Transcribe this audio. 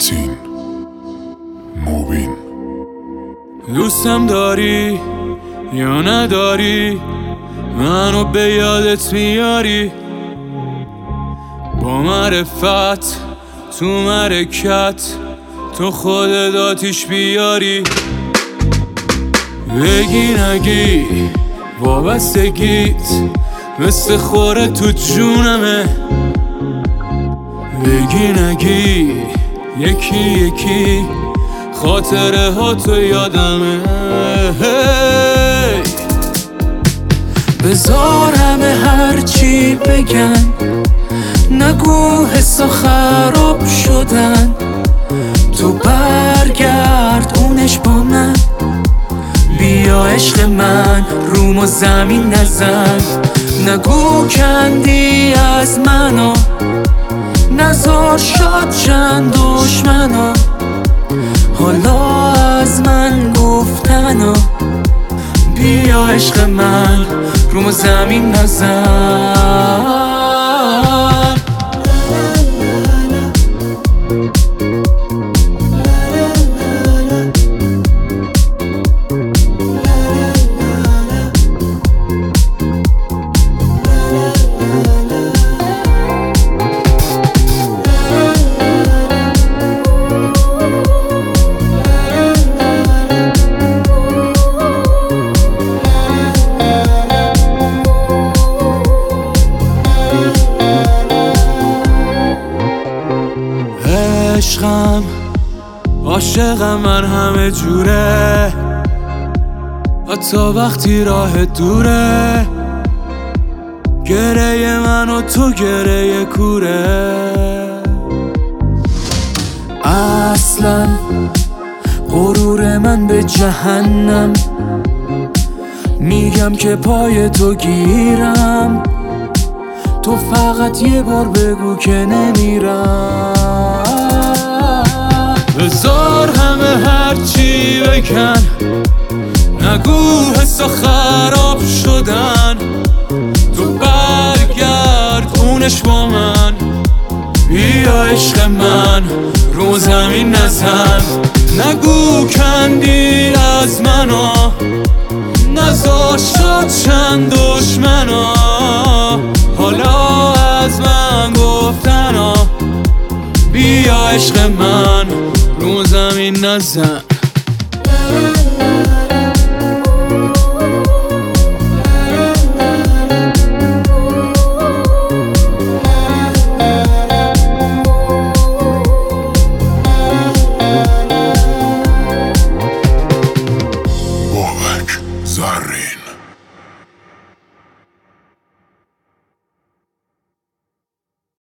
متین مبین. دوستم داری یا نداری؟ منو به یادت میاری؟ با معرفت تو مرکت تو خودت آتیش بیاری. بگی نگی وابستگیت مثل خوره تو جونمه. بگی نگی یکی یکی خاطره ها تو یادمه. بذار همه هرچی بگن، نگو حسا خراب شدن. تو برگرد اونش با من، بیا عشق من روم و زمین نزن. نگو کندی از منو، نزار شاد چند دشمنا. حالا از من گفتنا، بیا عشق من روم و زمین نزن. عشقم عاشقم من همه جوره، حتی وقتی راه دوره. گره من و تو گره کوره. اصلا غرور من به جهنم، میگم که پای تو گیرم. تو فقط یه بار بگو که نمیرم. بذار همه هرچی بگن، نگو حسا خراب شدن. تو برگرد اونش با من، بیا عشق من رو زمین نزن. نگو کندی از منو، نزار شد چند دشمنا. حالا از من گفتنا، بیا عشق من رو زمین نزن.